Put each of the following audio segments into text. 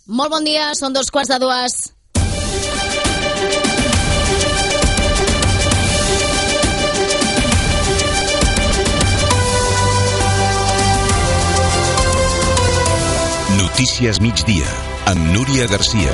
Molt bon dia, són 2:15. Notícies migdia, amb Núria Garcia.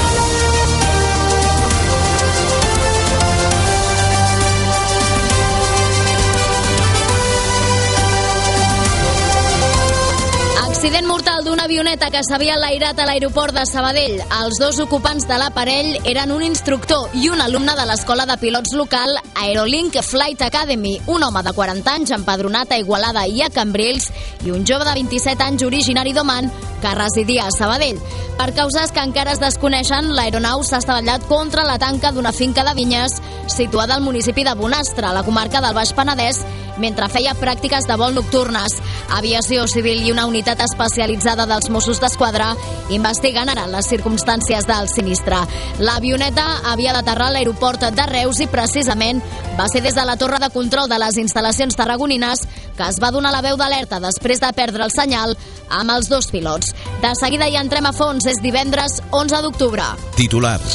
Accident mortal d'una avioneta que s'havia enlairat a l'aeroport de Sabadell. Els dos ocupants de l'aparell eren un instructor i un alumne de l'escola de pilots local Aerolink Flight Academy, un home de 40 anys empadronat a Igualada i a Cambrils i un jove de 27 anys originari d'Oman que residia a Sabadell. Per causes que encara es desconeixen, l'aeronau s'ha estavellat contra la tanca d'una finca de vinyes situada al municipi de Bonastre, a la comarca del Baix Penedès, mentre feia pràctiques de vol nocturnes. Aviació Civil i una unitat especialitzada dels Mossos d'Esquadra investiguen ara les circumstàncies del sinistre. L'avioneta havia d'aterrar a l'aeroport de Reus i precisament va ser des de la torre de control de les instal·lacions tarragonines que es va donar la veu d'alerta després de perdre el senyal amb els dos pilots. De seguida hi entrem a fons, és divendres 11 d'octubre. Titulars.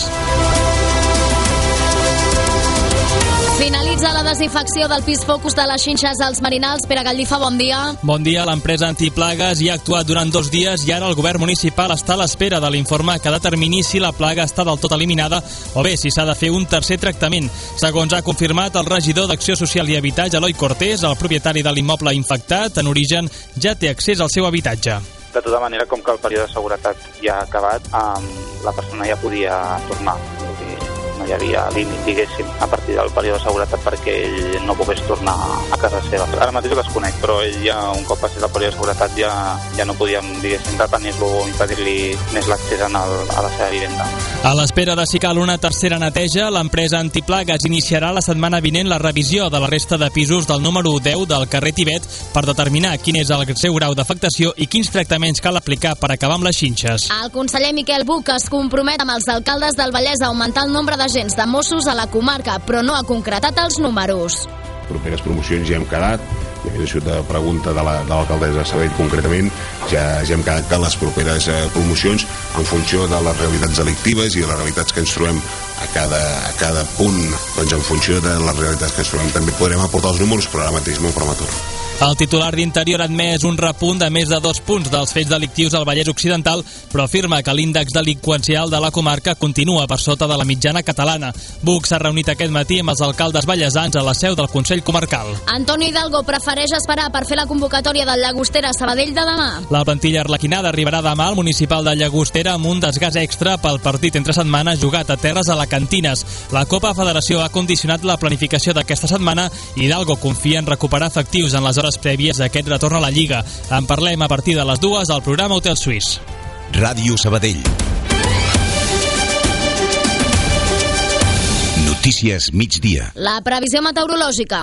Finalitza la desinfecció del pis Focus de les Xinxes als Marinals. Pere Gallifa, bon dia. Bon dia. L'empresa antiplagues hi ha actuat durant 2 dies i ara el govern municipal està a l'espera de l'informe que determini si la plaga està del tot eliminada o bé si s'ha de fer un tercer tractament. Segons ha confirmat el regidor d'Acció Social i Habitatge, Eloi Cortés, el propietari de l'immoble infectat, en origen ja té accés al seu habitatge. De tota manera, com que el període de seguretat ja ha acabat, la persona ja podia tornar. No hi havia límit, diguéssim, a partir del període de seguretat perquè ell no pogués tornar a casa seva. Ara mateix ho desconec, però ell ja, un cop passés el període de seguretat, ja no podíem, diguéssim, retenir-lo o impedir-li més l'accés a la seva vivenda. A l'espera de si cal una tercera neteja, l'empresa antiplagues iniciarà la setmana vinent la revisió de la resta de pisos del número 10 del carrer Tibet per determinar quin és el seu grau d'afectació i quins tractaments cal aplicar per acabar amb les xinxes. El conseller Miquel Buch es compromet amb els alcaldes del Vallès a augmentar el nombre d'agents de Mossos a la comarca, però no ha concretat els números. Properes promocions ja hem quedat, i aquesta és una pregunta de l'alcaldessa de Sabadell concretament, ja hem quedat que les properes promocions, en funció de les realitats delictives i de les realitats que ens trobem a cada punt, doncs en funció de les realitats que ens trobem també podrem aportar els números, però ara mateix molt prematur. El titular d'Interior ha admès un repunt de més de 2 punts dels fets delictius al Vallès Occidental, però afirma que l'índex delinqüencial de la comarca continua per sota de la mitjana catalana. Buch s'ha reunit aquest matí amb els alcaldes vallesans a la seu del Consell Comarcal. Antonio Hidalgo prefereix esperar per fer la convocatòria del Llagostera Sabadell de demà. La plantilla arlequinada arribarà demà al municipal de Llagostera amb un desgast extra pel partit entre setmana jugat a terres alacantines. La Copa Federació ha condicionat la planificació d'aquesta setmana i Hidalgo confia en recuperar efectius en les hores prèvies a aquest retorn a la Lliga. En parlem a partir de les 2 al programa Hotel Suís. Ràdio Sabadell. Notícies migdia. La previsió meteorològica.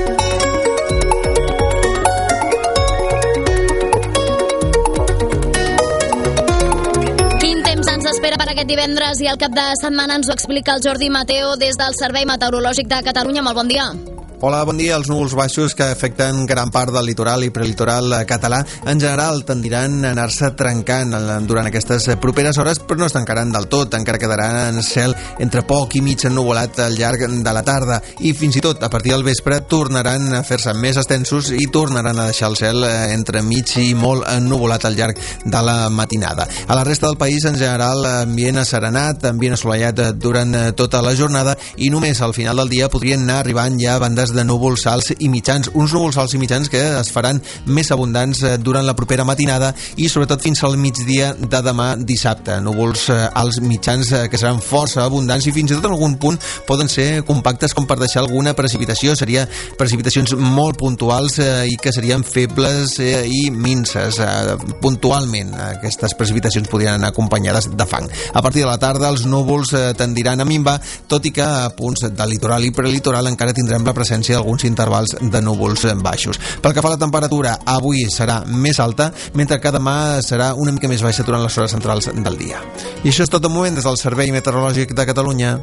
Quin temps ens espera per aquest divendres i el cap de setmana ens ho explica el Jordi Mateo des del Servei Meteorològic de Catalunya. Molt bon dia. Hola, bon dia. Els núvols baixos que afecten gran part del litoral i prelitoral català en general tendiran a anar-se trencant durant aquestes properes hores, però no es tancaran del tot. Encara quedarà en cel entre poc i mig ennuvolat al llarg de la tarda i fins i tot a partir del vespre tornaran a fer-se més extensos i tornaran a deixar el cel entre mig i molt ennuvolat al llarg de la matinada. A la resta del país, en general, ambient asserenat, ambient assolellat durant tota la jornada i només al final del dia podrien anar arribant ja bandes de núvols alts i mitjans, uns núvols alts i mitjans que es faran més abundants durant la propera matinada i sobretot fins al migdia de demà dissabte. Núvols alts mitjans que seran força abundants i fins i tot en algun punt poden ser compactes com per deixar alguna precipitació. Seria precipitacions molt puntuals i que serien febles i minces. Puntualment aquestes precipitacions podrien anar acompanyades de fang. A partir de la tarda els núvols tendiran a minvar, tot i que a punts del litoral i prelitoral encara tindrem la presència d'alguns intervals de núvols baixos. Pel que fa a la temperatura, avui serà més alta, mentre que demà serà una mica més baixa durant les hores centrals del dia. I això és tot de moment des del Servei Meteorològic de Catalunya.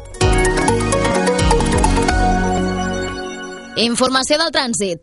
Informació del trànsit.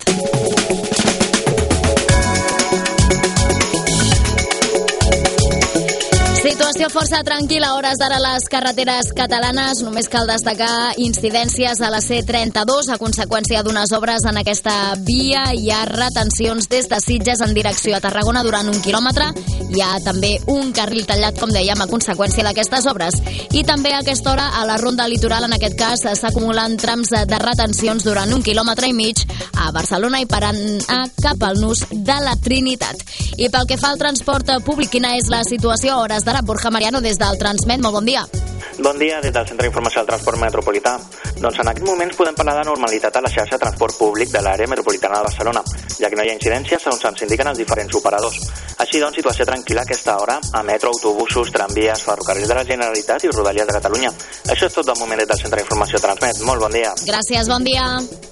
Situació força tranquil·la a hores d'ara a les carreteres catalanes. Només cal destacar incidències a la C32 a conseqüència d'unes obres en aquesta via. Hi ha retencions des de Sitges en direcció a Tarragona durant 1 quilòmetre. Hi ha també un carril tallat, com dèiem, a conseqüència d'aquestes obres. I també a aquesta hora a la ronda litoral, en aquest cas, s'acumulen trams de retencions durant 1,5 quilòmetres a Barcelona i per anar cap al nus de la Trinitat. I pel que fa al transport públic, quina és la situació a hores d'ara? Borja Mariano, des del Transmet, molt bon dia. Bon dia, des del Centre d'Informació del Transport Metropolità. Doncs en aquests moments podem parlar de normalitat a la xarxa de transport públic de l'àrea metropolitana de Barcelona, ja que no hi ha incidències segons ens indiquen els diferents operadors. Així doncs, situació tranquil·la a aquesta hora a metro, autobusos, tramvies, ferrocarrils de la Generalitat i Rodalies de Catalunya. Això és tot del moment des del Centre d'Informació Transmet. Molt bon dia. Gràcies, bon dia.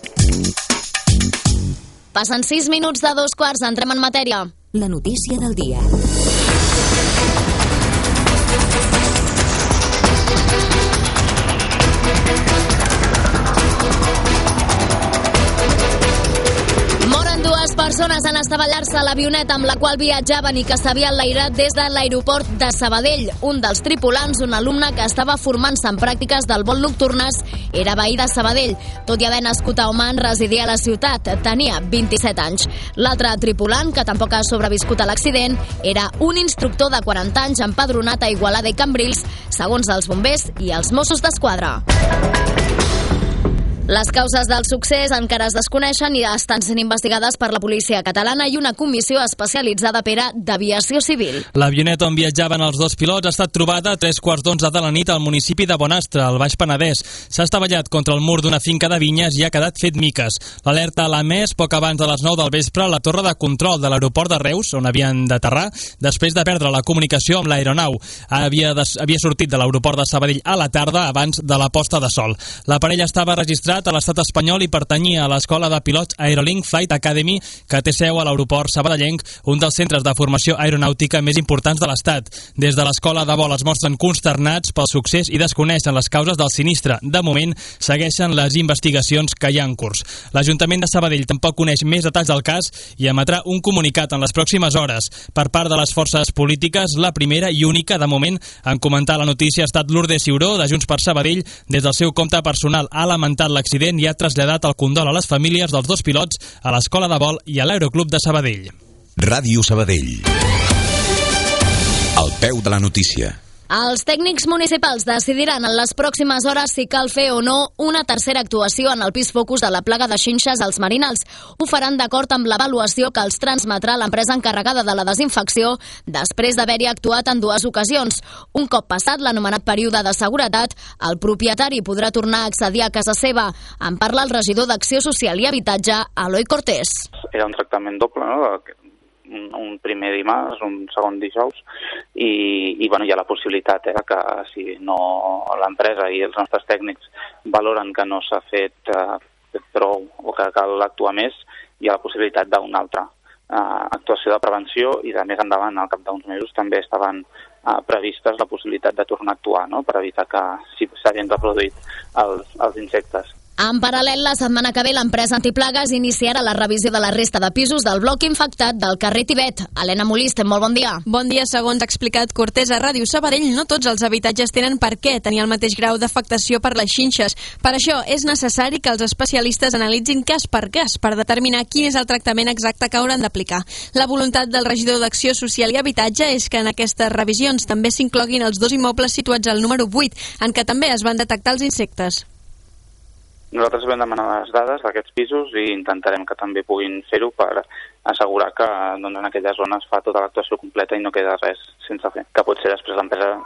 Passen 6 minuts de 2:15, entrem en matèria. La notícia del dia. Moren 2 persones en estavellar-se a l'avioneta amb la qual viatjaven i que s'havia enlairat des de l'aeroport de Sabadell. Un dels tripulants, un alumne que estava formant-se en pràctiques del vol nocturnes, era veí de Sabadell. Tot i haver nascut a Oman, residia a la ciutat. Tenia 27 anys. L'altre tripulant, que tampoc ha sobreviscut a l'accident, era un instructor de 40 anys empadronat a Igualada i Cambrils, segons els bombers i els Mossos d'Esquadra. Les causes del succés encara es desconeixen i estan sent investigades per la policia catalana i una comissió especialitzada per a d'aviació civil. L'avioneta on viatjaven els 2 pilots ha estat trobada a 11:45 de la nit al municipi de Bonastre, al Baix Penedès. S'ha estavellat contra el mur d'una finca de vinyes i ha quedat fet miques. L'alerta l'ha emès poc abans de les 9 del vespre a la torre de control de l'aeroport de Reus, on havien d'aterrar, després de perdre la comunicació amb l'aeronau. Havia sortit de l'aeroport de Sabadell a la tarda abans de la posta de sol. L'aparell estava registrat a l'estat espanyol i pertanyia a l'escola de pilots Aerolink Flight Academy, que té seu a l'aeroport sabadellenc, un dels centres de formació aeronàutica més importants de l'estat. Des de l'escola de vol es mostren consternats pel succés i desconeixen les causes del sinistre. De moment, segueixen les investigacions que hi ha en curs. L'Ajuntament de Sabadell tampoc coneix més detalls del cas i emetrà un comunicat en les pròximes hores. Per part de les forces polítiques, la primera i única, de moment, en comentar la notícia ha estat Lourdes Ciuró, de Junts per Sabadell. Des del seu compte personal ha lamentat l'accident i ha traslladat el condol a les famílies dels 2 pilots, a l'escola de vol i a l'Aeroclub de Sabadell. Ràdio Sabadell. Al peu de la notícia. Els tècnics municipals decidiran en les pròximes hores si cal fer o no una tercera actuació en el pis focus de la plaga de xinxes als Marinals. Ho faran d'acord amb l'avaluació que els transmetrà l'empresa encarregada de la desinfecció després d'haver-hi actuat en 2 ocasions. Un cop passat l'anomenat període de seguretat, el propietari podrà tornar a accedir a casa seva. En parla el regidor d'Acció Social i Habitatge, Eloi Cortés. Era un tractament doble, no?, un primer dimarts, un segon dijous, i bueno, hi ha la possibilitat que si no l'empresa i els nostres tècnics valoren que no s'ha fet prou o que cal actuar més, hi ha la possibilitat d'una altra actuació de prevenció, i de més endavant, al cap d'uns mesos, també estaven previstes la possibilitat de tornar a actuar, no?, per evitar que si s'havien reproduït els insectes. En paral·lel, la setmana que ve l'empresa antiplagues iniciarà la revisió de la resta de pisos del bloc infectat del carrer Tibet. Helena Molist, molt bon dia. Bon dia. Segons ha explicat Cortés a Ràdio Sabadell, no tots els habitatges tenen per què tenir el mateix grau d'afectació per les xinxes. Per això és necessari que els especialistes analitzin cas per cas per determinar quin és el tractament exacte que hauran d'aplicar. La voluntat del regidor d'Acció Social i Habitatge és que en aquestes revisions també s'incloguin els 2 immobles situats al número 8, en què també es van detectar els insectes. Nosaltres vam demanar les dades d'aquests pisos i intentarem que també puguin fer-ho per assegurar que en aquelles zones fa tota l'actuació completa i no queda res sense fer. Que potser després l'empresa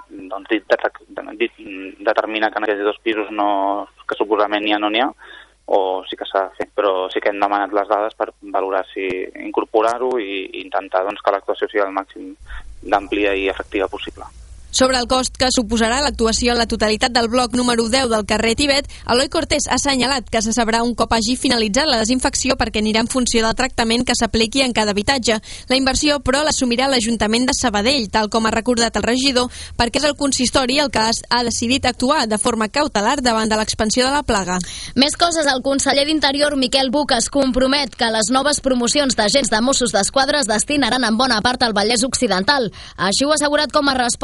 determina que en aquests 2 pisos que suposadament n'hi ha, o sí que s'ha de fer. Però sí que hem demanat les dades per valorar si incorporar-ho i intentar que l'actuació sigui el màxim d'àmplia i efectiva possible. Sobre el cost que suposarà l'actuació en la totalitat del bloc número 10 del carrer Tibet, Eloi Cortés ha assenyalat que se sabrà un cop hagi finalitzat la desinfecció perquè anirà en funció del tractament que s'apliqui en cada habitatge. La inversió, però, l'assumirà l'Ajuntament de Sabadell, tal com ha recordat el regidor, perquè és el consistori el que ha decidit actuar de forma cautelar davant de l'expansió de la plaga. Més coses. El conseller d'Interior, Miquel Buch, es compromet que les noves promocions d'agents de Mossos d'Esquadra es destinaran en bona part al Vallès Occidental. Així ho ha assegurat com a resposta a les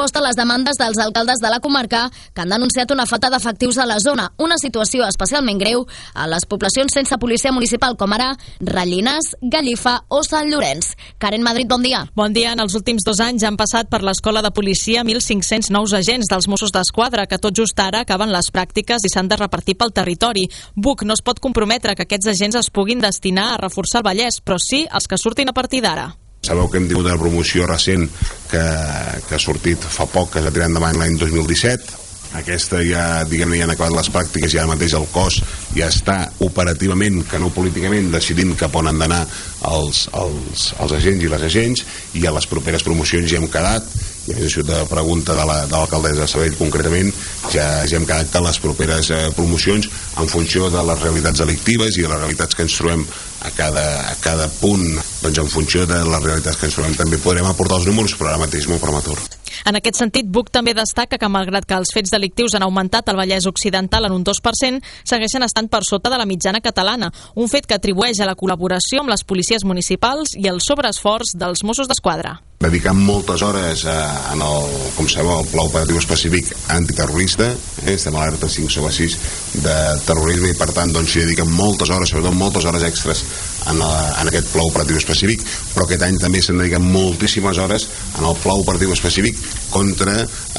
demandes dels alcaldes de la comarca que han denunciat una falta d'efectius a la zona, una situació especialment greu a les poblacions sense policia municipal com ara Rellinars, Gallifa o Sant Llorenç. Karen Madrid, bon dia. Bon dia. En els últims 2 anys han passat per l'escola de policia 1.500 nous agents dels Mossos d'Esquadra que tot just ara acaben les pràctiques i s'han de repartir pel territori. BUC no es pot comprometre que aquests agents es puguin destinar a reforçar el Vallès, però sí els que surtin a partir d'ara. Sabeu que hem tingut una promoció recent que ha sortit fa poc, que es va tirar endavant l'any 2017. Aquesta ja, diguem-ne, ja han acabat les pràctiques i ara mateix el cos ja està operativament, que no políticament, decidint cap on han d'anar els agents i les agents, i a les properes promocions ja hem quedat, i ha sigut la pregunta de l'alcaldessa de Sabadell concretament, ja hem quedat que les properes promocions, en funció de les realitats delictives i de les realitats que ens trobem a cada punt, doncs en funció de les realitats que ens trobem també podrem aportar els números, però ara mateix molt prematur. En aquest sentit, BUC també destaca que malgrat que els fets delictius han augmentat al Vallès Occidental en un 2%, segueixen estant per sota de la mitjana catalana, un fet que atribueix a la col·laboració amb les policies municipals i el sobreesforç dels Mossos d'Esquadra. Dedicant moltes hores en com sabeu, el Pla Operatiu Específic Antiterrorista, estem a l'alerta 5/6 de terrorisme i per tant doncs s'hi dediquen moltes hores, sobretot moltes hores extres en aquest Pla Operatiu Específic, però aquest any també s'han dedicat moltíssimes hores en el Pla Operatiu Específic contra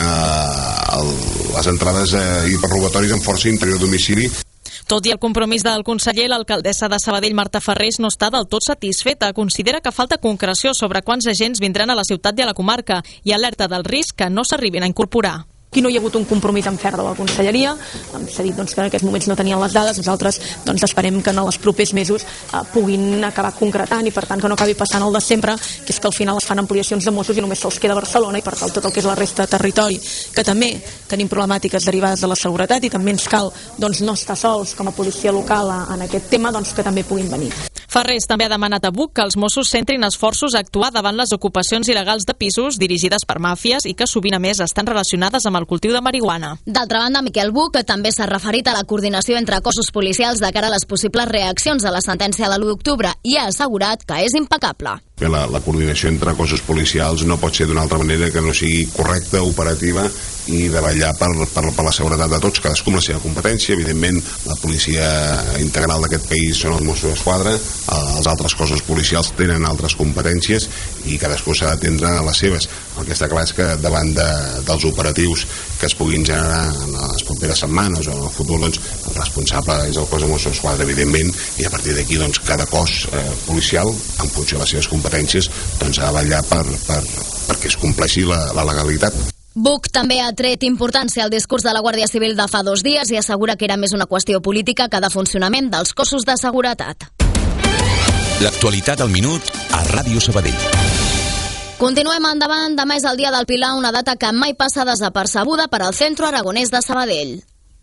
les entrades hiperrobatoris amb força interior domicili. Tot i el compromís del conseller, l'alcaldessa de Sabadell, Marta Ferrés, no està del tot satisfeta. Considera que falta concreció sobre quants agents vindran a la ciutat i a la comarca i alerta del risc que no s'arribin a incorporar. Aquí no hi ha hagut un compromís en ferm de la conselleria, s'ha dit que en aquests moments no tenien les dades, nosaltres esperem que en els propers mesos puguin acabar concretant i per tant que no acabi passant el de sempre, que és que al final es fan ampliacions de Mossos i només se'ls queda Barcelona i per tant tot el que és la resta de territori, que també tenim problemàtiques derivades de la seguretat i també ens cal no estar sols com a policia local en aquest tema, que també puguin venir. Ferrés també ha demanat a BUC que els Mossos centrin esforços a actuar davant les ocupacions il·legals de pisos dirigides per màfies i que sovint a més estan relacionades amb el cultiu de marihuana. D'altra banda, Miquel Buch també s'ha referit a la coordinació entre cossos policials de cara a les possibles reaccions a la sentència de l'1 d'octubre i ha assegurat que és impecable. La coordinació entre cossos policials no pot ser d'una altra manera que no sigui correcta, operativa i de vetllar per la seguretat de tots, cadascú amb la seva competència. Evidentment, la policia integral d'aquest país són els Mossos d'Esquadra, els altres cossos policials tenen altres competències i cadascú s'ha d'atendre a les seves. El que està clar és que davant dels operatius que es puguin generar en les properes setmanes o en el futur, el responsable és el cos de Mossos d'Esquadra, evidentment, i a partir d'aquí cada cos policial, en funció de les seves competències, ha de vetllar perquè es compleixi la legalitat. Buch també ha tret importància al discurs de la Guàrdia Civil de fa 2 dies i assegura que era més una qüestió política que de funcionament dels cossos de seguretat. L'actualitat al minut a Ràdio Sabadell. Continuem endavant. Demà és el Dia del Pilar, una data que mai passa desapercebuda per al Centro Aragonès de Sabadell.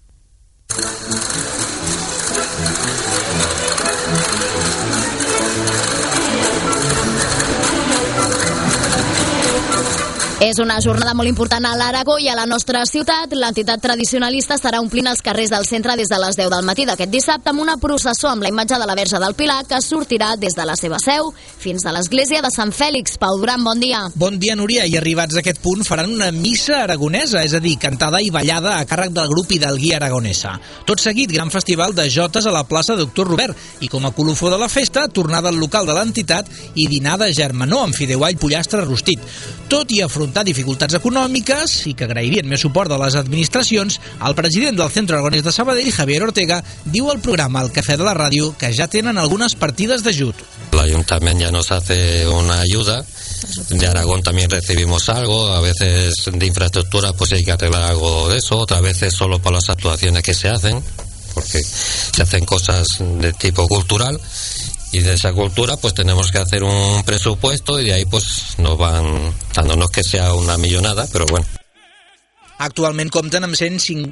És una jornada molt important a l'Aragó i a la nostra ciutat. L'entitat tradicionalista estarà omplint els carrers del centre des de les 10 del matí d'aquest dissabte amb una processó amb la imatge de la Verge del Pilar que sortirà des de la seva seu fins a l'església de Sant Fèlix. Pau Duran, bon dia. Bon dia, Núria. I arribats a aquest punt faran una missa aragonesa, és a dir, cantada i ballada a càrrec del grup Hidalguia Aragonesa. Tot seguit, gran festival de jotes a la plaça Doctor Robert i com a colofó de la festa, tornada al local de l'entitat i dinar de germanor amb fideuà i pollastre rostit. Tot i afrontar dificultats econòmiques i que agrairien més suport de les administracions, el president del Centro Aragonès de Sabadell, Javier Ortega, diu al programa El Café de la Ràdio que ja tenen algunes partides d'ajut. El ayuntamiento ya nos hace una ayuda. De Aragón también recibimos algo, a veces de infraestructura pues hay que arreglar algo de eso, otras veces solo para las actuaciones que se hacen, porque se hacen cosas de tipo cultural. Y de esa cultura pues tenemos que hacer un presupuesto y de ahí pues nos van dando, no es que sea una millonada, pero bueno. Actualment compten amb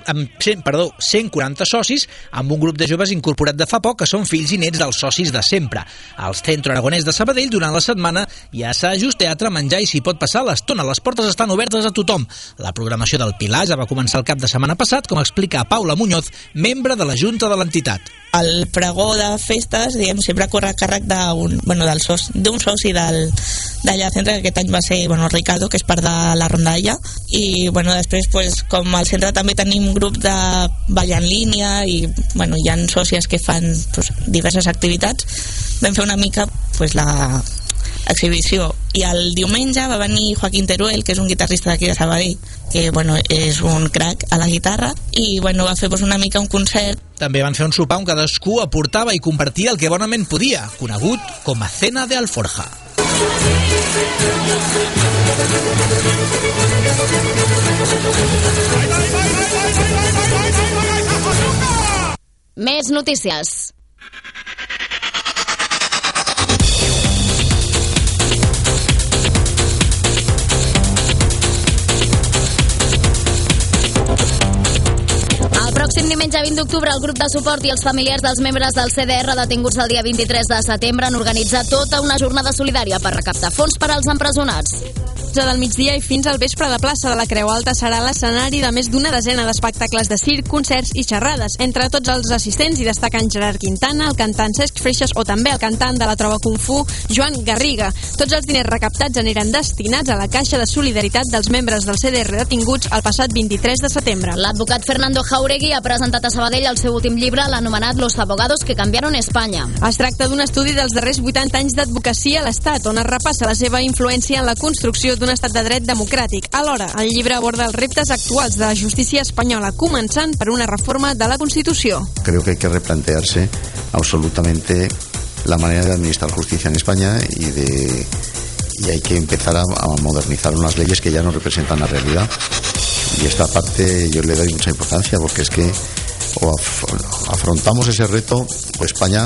140 socis, amb un grup de joves incorporat de fa poc que són fills i nets dels socis de sempre. Al Centro Aragonès de Sabadell, durant la setmana, hi ha assaig, teatre, menjar i s'hi pot passar l'estona. Les portes estan obertes a tothom. La programació del Pilar ja va començar el cap de setmana passat, com explica Paula Muñoz, membre de la Junta de l'entitat. El pregó de festes, sempre corre a càrrec d'un soci d'allà al centre, que aquest any va ser Ricardo, que és part de la rondalla, i bueno, després com al centre també tenim grup de ball en línia i bueno, hi ha sòcies que fan diverses activitats, vam fer una mica la exhibició, i el diumenge va venir Joaquín Teruel, que és un guitarrista d'aquí de Sabadell, que bueno, és un crac a la guitarra, i bueno, va fer una mica un concert. També van fer un sopar on cadascú aportava i compartia el que bonament podia, conegut com a cena de Alforja. Més notícies. El pròxim diumenge 20 d'octubre el grup de suport i els familiars dels membres del CDR detinguts el dia 23 de setembre han organitzat tota una jornada solidària per recaptar fons per als empresonats. Del migdia i fins al vespre de plaça de la Creu Alta serà l'escenari de més d'una desena d'espectacles de circ, concerts i xerrades. Entre tots els assistents hi destaquen Gerard Quintana, el cantant Cesc Freixas o també el cantant de la trova Kung Fu, Joan Garriga. Tots els diners recaptats aniran destinats a la Caixa de Solidaritat dels membres del CDR detinguts el passat 23 de setembre. L'advocat Fernando Jauregui ha presentat a Sabadell el seu últim llibre, l'anomenat Los abogados que cambiaron España. Es tracta d'un estudi dels darrers 80 anys d'advocacia a l'Estat, on es repassa la seva influència en la construcció d'un estat de dret democràtic. Alhora, el llibre aborda els reptes actuals de la justícia espanyola, començant per una reforma de la Constitució. Creo que hay que replantearse absolutamente la manera de administrar justicia en España y hay que empezar a modernizar unas leyes que ya no representan la realidad. Y esta parte yo le doy mucha importancia porque es que o afrontamos ese reto o España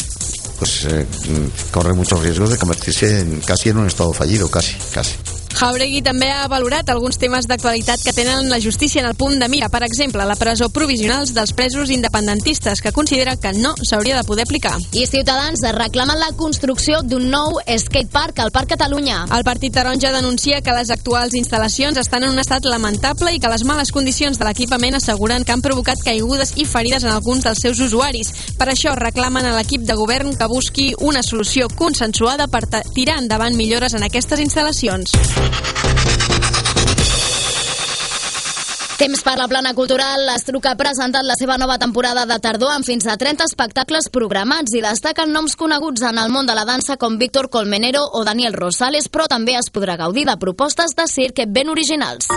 corre muchos riesgos de convertirse casi en un estado fallido, casi. Jauregui també ha valorat alguns temes d'actualitat que tenen la justícia en el punt de mira. Per exemple, la presó provisionals dels presos independentistes, que considera que no s'hauria de poder aplicar. I Ciutadans reclamen la construcció d'un nou skatepark al Parc Catalunya. El Partit Taronja denuncia que les actuals instal·lacions estan en un estat lamentable i que les males condicions de l'equipament asseguren que han provocat caigudes i ferides en alguns dels seus usuaris. Per això reclamen a l'equip de govern que busqui una solució consensuada per tirar endavant millores en aquestes instal·lacions. Temps per la plana cultural. L'Estruc ha presentat la seva nova temporada de tardor amb fins a 30 espectacles programats i destaquen noms coneguts en el món de la dansa com Víctor Colmenero o Daniel Rosales, però també es podrà gaudir de propostes de circ ben originals.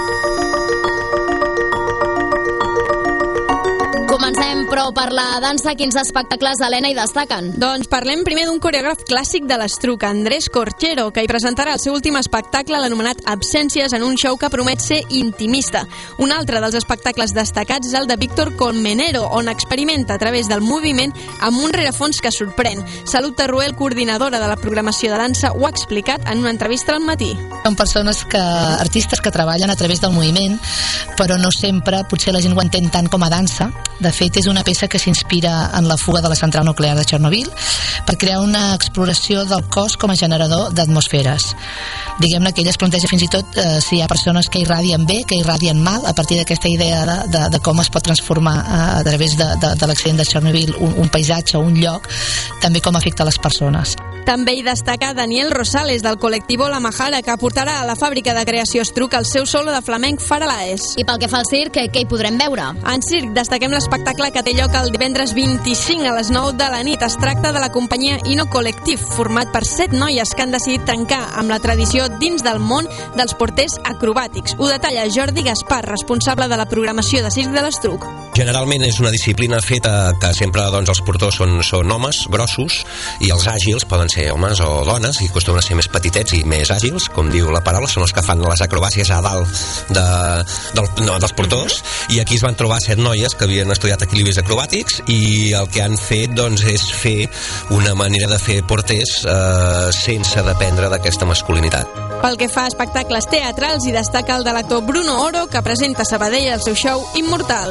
Comencem, però, per la dansa. Quins espectacles, Helena, hi destaquen? Doncs parlem primer d'un coreògraf clàssic de l'Estruc, Andrés Corchero, que hi presentarà el seu últim espectacle, l'anomenat Absències, en un show que promet ser intimista. Un altre dels espectacles destacats és el de Víctor Colmenero, on experimenta a través del moviment amb un rerefons que sorprèn. Salut Terruel, coordinadora de la programació de dansa, ho ha explicat en una entrevista al Matí. Són persones artistes que treballen a través del moviment, però no sempre potser la gent ho entén tant com a dansa. De fet, és una peça que s'inspira en la fuga de la central nuclear de Chernobyl per crear una exploració del cos com a generador d'atmosferes. Diguem-ne que ella es planteja fins i tot si hi ha persones que irradien bé, que irradien mal, a partir d'aquesta idea de com es pot transformar a través de l'accident de Chernobyl un paisatge o un lloc, també com afecta les persones. També hi destaca Daniel Rosales, del col·lectiu La Majara, que aportarà a la fàbrica de creació Estruc el seu solo de flamenc Faralaes. I pel que fa al circ, què hi podrem veure? En circ destaquem l'espectacle que té lloc el divendres 25 a les 9 de la nit. Es tracta de la companyia Ino Col·lectiv, format per 7 noies que han decidit trencar amb la tradició dins del món dels porters acrobàtics. Ho detalla Jordi Gaspar, responsable de la programació de circ de l'Estruc. Generalment és una disciplina feta que sempre els portors són homes grossos i els àgils poden ser homes o dones i acostumen a ser més petitets i més àgils, com diu la paraula, són els que fan les acrobàcies a dalt dels portors, i aquí es van trobar 7 noies que havien estudiat equilibris acrobàtics i el que han fet és fer una manera de fer porters sense dependre d'aquesta masculinitat. Pel que fa a espectacles teatrals, hi destaca el de l'actor Bruno Oro, que presenta a Sabadell el seu show Immortal.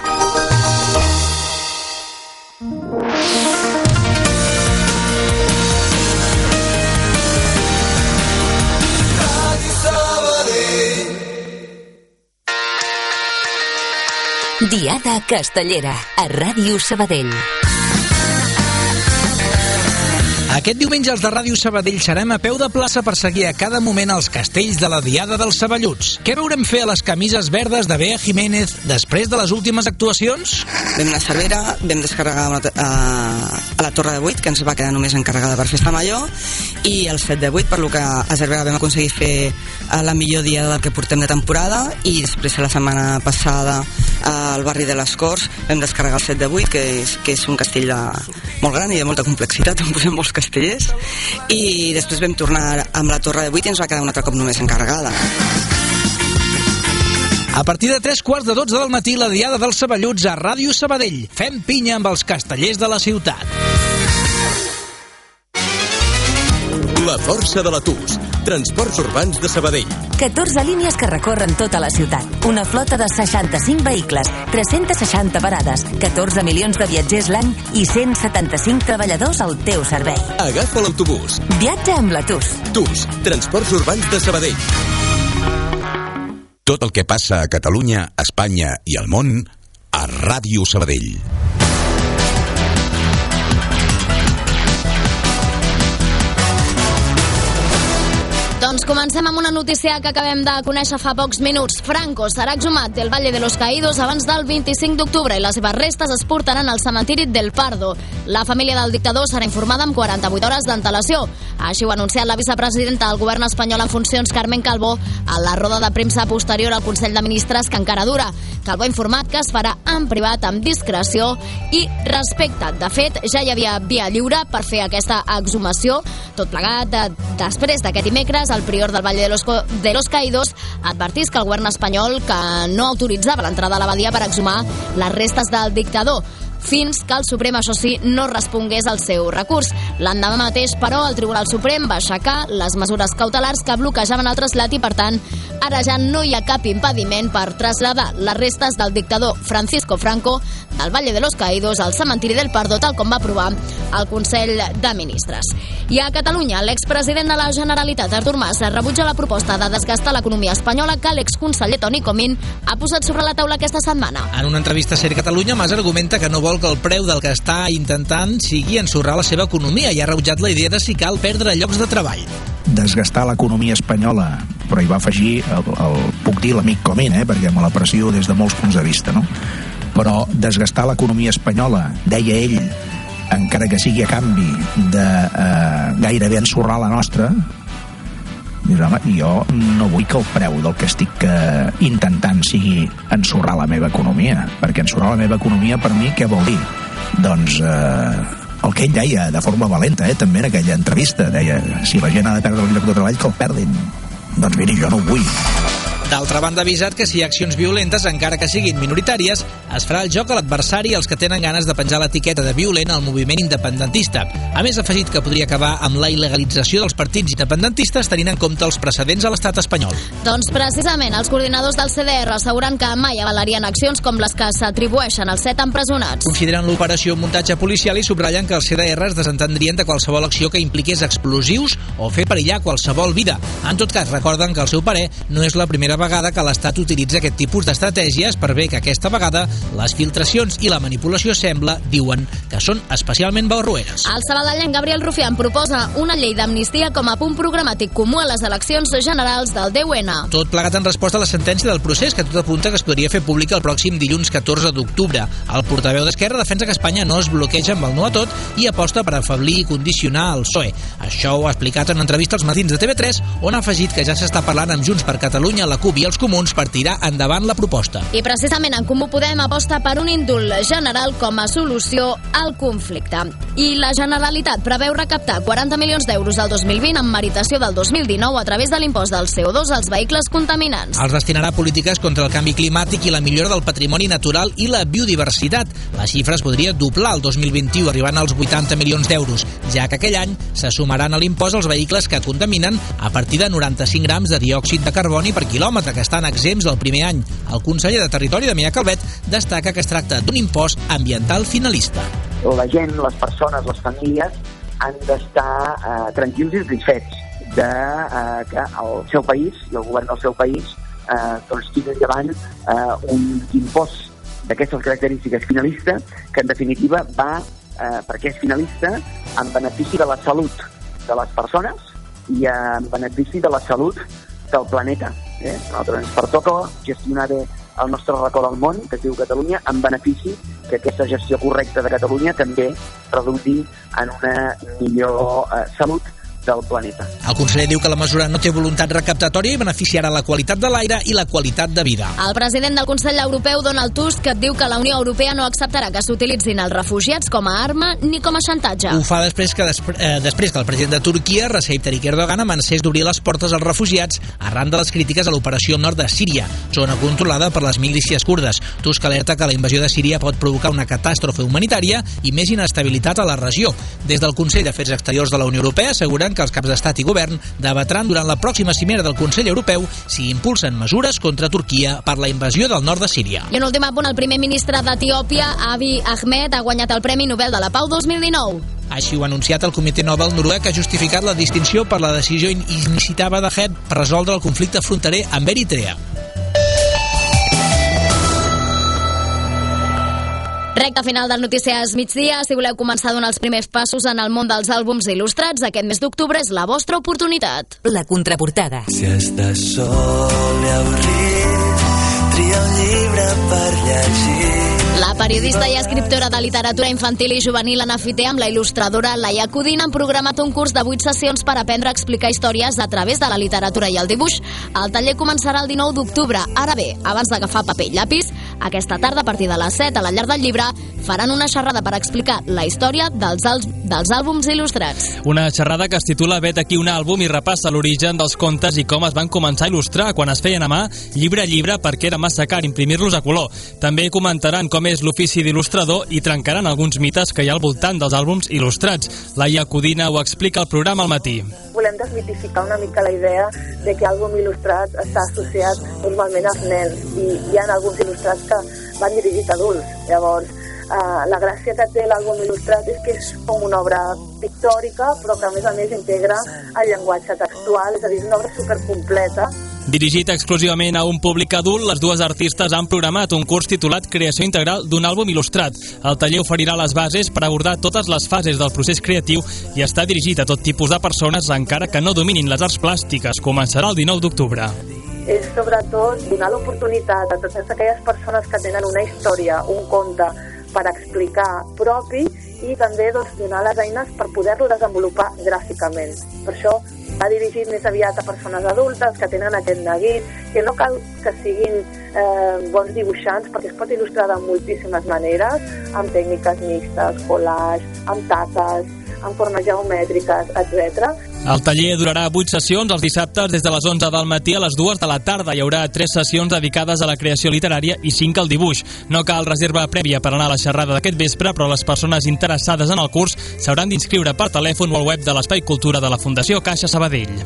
Diada Castellera, a Ràdio Sabadell. Aquest diumenge els de Ràdio Sabadell serem a peu de plaça per seguir a cada moment els castells de la Diada dels Saballuts. Què veurem fer a les camises verdes de Bea Jiménez després de les últimes actuacions? Vam anar a Cervera, vam descarregar a la Torre de 8, que ens va quedar només encarregada per Festa Major, i el 7 de 8, per lo que a Cervera vam aconseguir fer la millor diada del que portem de temporada, i després la setmana passada al barri de les Corts vam descarregar el 7 de 8, que és un castell molt gran i de molta complexitat, on posem molts castellers, i després vam tornar amb la Torre de 8 i ens va quedar un altre cop només encarregada. A partir de 3:15 del matí, la Diada dels Saballuts a Ràdio Sabadell. Fem pinya amb els castellers de la ciutat. La força de la TUS. Transports Urbans de Sabadell. 14 línies que recorren tota la ciutat. Una flota de 65 vehicles, 360 parades, 14 milions de viatgers l'any i 175 treballadors al teu servei. Agafa l'autobús. Viatja amb la TUS. TUS. Transports Urbans de Sabadell. Tot el que passa a Catalunya, Espanya i al món a Ràdio Sabadell. Doncs comencem amb una notícia que acabem de conèixer fa pocs minuts. Franco serà exhumat del Valle de los Caídos abans del 25 d'octubre i les seves restes es portaran al cementiri del Pardo. La família del dictador serà informada amb 48 hores d'antelació. Així ho ha anunciat la vicepresidenta del govern espanyol en funcions, Carmen Calvo, a la roda de premsa posterior al Consell de Ministres que encara dura. Calvo ha informat que es farà en privat, amb discreció i respecte. De fet, ja hi havia via lliure per fer aquesta exhumació. Tot plegat, després d'aquest dimecres, el prior del Valle de los Caídos advertís que el govern espanyol que no autoritzava l'entrada a l'abadia per exhumar les restes del dictador, fins que el Suprem, això sí, no respongués al seu recurs. L'endemà mateix, però, el Tribunal Suprem va aixecar les mesures cautelars que bloquejaven el trasllat i, per tant, ara ja no hi ha cap impediment per traslladar les restes del dictador Francisco Franco del Valle de los Caídos al cementiri del Pardo, tal com va aprovar el Consell de Ministres. I a Catalunya, l'expresident de la Generalitat, Artur Mas, rebutja la proposta de desgastar l'economia espanyola que l'exconseller Toni Comín ha posat sobre la taula aquesta setmana. En una entrevista a Ser Catalunya, Mas argumenta que no vol que el preu del que està intentant sigui ensorrar la seva economia i ha rebutjat la idea de si cal perdre llocs de treball. Desgastar l'economia espanyola, però hi va afegir, puc dir l'amic Comín, perquè me l'aprecio des de molts punts de vista, no? Però desgastar l'economia espanyola, deia ell, encara que sigui a canvi de gairebé ensorrar la nostra, dius, home, jo no vull que el preu del que estic intentant sigui ensorrar la meva economia, perquè ensorrar la meva economia per mi què vol dir? Doncs el que ell deia de forma valenta, també en aquella entrevista, deia, si la gent ha de perdre el lloc de treball, que el perdin. Doncs miri, jo no ho vull. D'altra banda, ha avisat que si hi ha accions violentes, encara que siguin minoritàries, es farà el joc a l'adversari i als que tenen ganes de penjar l'etiqueta de violent al moviment independentista. A més, ha afegit que podria acabar amb la il·legalització dels partits independentistes tenint en compte els precedents a l'estat espanyol. Doncs precisament, els coordinadors del CDR asseguren que mai avalarien accions com les que s'atribueixen als 7 empresonats. Consideren l'operació un muntatge policial i subratllen que els CDR es desentendrien de qualsevol acció que impliqués explosius o fer perillar qualsevol vida. En tot cas, recorden que, al seu parer, no és la primera vegada que l'Estat utilitza aquest tipus d'estratègies, per bé que aquesta vegada les filtracions i la manipulació sembla, diuen, que són especialment barroeres. El sabadellenc Gabriel Rufián proposa una llei d'amnistia com a punt programàtic comú a les eleccions generals del 10N. Tot plegat en resposta a la sentència del procés, que tot apunta que es podria fer pública el pròxim dilluns 14 d'octubre. El portaveu d'Esquerra defensa que Espanya no es bloqueja amb el no a tot i aposta per afeblir i condicionar el PSOE. Això ho ha explicat en una entrevista als matins de TV3, on ha afegit que ja s'està parlant amb Junts per Catalunya, la CUP i els Comuns per tirar endavant la proposta. I precisament en Comú Podem aposta per un indult general com a solució al conflicte. I la Generalitat preveu recaptar 40 milions d'euros al 2020 en meritació del 2019 a través de l'impost del CO2 als vehicles contaminants. Els destinarà a polítiques contra el canvi climàtic i la millora del patrimoni natural i la biodiversitat. La xifra es podria doblar el 2021, arribant als 80 milions d'euros, ja que aquell any se sumaran a l'impost als vehicles que contaminen a partir de 95 grams de diòxid de carboni per quilòmetre, que estan exempts el primer any. El conseller de Territori, Damià Calvet, destaca que es tracta d'un impost ambiental finalista. La gent, les persones, les famílies han d'estar tranquils i satisfets de que el seu país i el govern del seu país doncs tiri endavant un impost d'aquestes característiques finalista que en definitiva va perquè és finalista, en benefici de la salut de les persones i en benefici de la salut del planeta. Nosaltres ens pertoca gestionar bé el nostre racó del món, que es diu Catalunya, en benefici que aquesta gestió correcta de Catalunya també redundui en una millor salut del planeta. El conseller diu que la mesura no té voluntat recaptatòria i beneficiarà la qualitat de l'aire i la qualitat de vida. El president del Consell Europeu, Donald Tusk, diu que la Unió Europea no acceptarà que s'utilitzin els refugiats com a arma ni com a xantatge. Ho fa després que el president de Turquia, Recep Tayyip Erdogan, amenacés d'obrir les portes als refugiats arran de les crítiques a l'operació nord de Síria, zona controlada per les milícies kurdes. Tusk alerta que la invasió de Síria pot provocar una catàstrofe humanitària i més inestabilitat a la regió. Des del Consell d'Afers Exteriors de la Unió Europea asseguren que els caps d'estat i govern debatran durant la pròxima cimera del Consell Europeu si impulsen mesures contra Turquia per la invasió del nord de Síria. I en últim apunt, el primer ministre d'Etiòpia, Abiy Ahmed, ha guanyat el Premi Nobel de la Pau 2019. Així ho ha anunciat el Comitè Nobel noruec, que ha justificat la distinció per la decisió iniciativa d'Ahmed per resoldre el conflicte fronterer amb Eritrea. Recte final del Notícies Migdia. Si voleu començar a donar els primers passos en el món dels àlbums il·lustrats, aquest mes d'octubre és la vostra oportunitat. La contraportada. Si estàs sol i avorrit, tria un llibre per llegir. La periodista i escriptora de literatura infantil i juvenil Ana Fité amb la il·lustradora Laia Codina han programat un curs de 8 sessions per aprendre a explicar històries a través de la literatura i el dibuix. El taller començarà el 19 d'octubre. Ara bé, abans d'agafar paper i llapis, aquesta tarda a partir de les 7 a la llar del llibre faran una xerrada per explicar la història dels àlbums il·lustrats. Una xerrada que es titula Vet aquí un àlbum i repassa l'origen dels contes i com es van començar a il·lustrar quan es feien a mà, llibre a llibre, perquè era massa car imprimir-los a color. També comentaran com és l'ofici d'il·lustrador i trencaran alguns mites que hi ha al voltant dels àlbums il·lustrats. Laia Codina ho explica al programa al matí. Volem desmitificar una mica la idea de que àlbum il·lustrat està associat normalment als nens i hi ha àlbums il·lustrats que van dirigits a adults. Llavors, la gràcia que té l'àlbum il·lustrat és que és com una obra pictòrica, però que a més integra el llenguatge textual, és a dir, és una obra supercompleta. Dirigit exclusivament a un públic adult, les dues artistes han programat un curs titulat Creació integral d'un àlbum il·lustrat. El taller oferirà les bases per abordar totes les fases del procés creatiu i està dirigit a tot tipus de persones, encara que no dominin les arts plàstiques. Començarà el 19 d'octubre. És sobretot donar l'oportunitat a totes aquelles persones que tenen una història, un conte per explicar propi i també donar les eines per poder-lo desenvolupar gràficament. Per això ha dirigit més aviat a persones adultes que tenen aquest neguit, que no cal que siguin bons dibuixants, perquè es pot il·lustrar de moltíssimes maneres, amb tècniques mixtes, collage, amb taques, amb formes geomètriques, etc. El taller durarà 8 sessions els dissabtes des de les 11 del matí a les 2 de la tarda. Hi haurà 3 sessions dedicades a la creació literària i 5 al dibuix. No cal reserva prèvia per anar a la xerrada d'aquest vespre, però les persones interessades en el curs s'hauran d'inscriure per telèfon o al web de l'Espai Cultura de la Fundació Caixa Sabadell.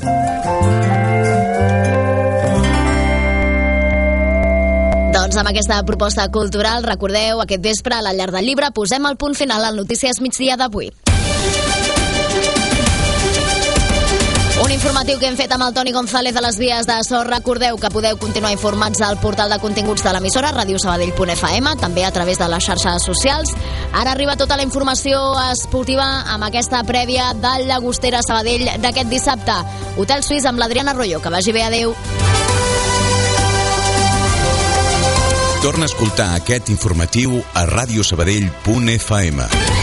Doncs amb aquesta proposta cultural, recordeu, aquest vespre a la llar del llibre posem el punt final al Notícies Migdia d'avui. Un informatiu que hem fet amb el Toni González de les Vies de So. Recordeu que podeu continuar informats al portal de continguts de l'emissora radiosabadell.fm, també a través de les xarxes socials. Ara arriba tota la informació esportiva amb aquesta prèvia del Llagostera Sabadell d'aquest dissabte. Hotel Suís amb l'Adriana Arroyo. Que vagi bé, adeu. Torna a escoltar aquest informatiu a radiosabadell.fm.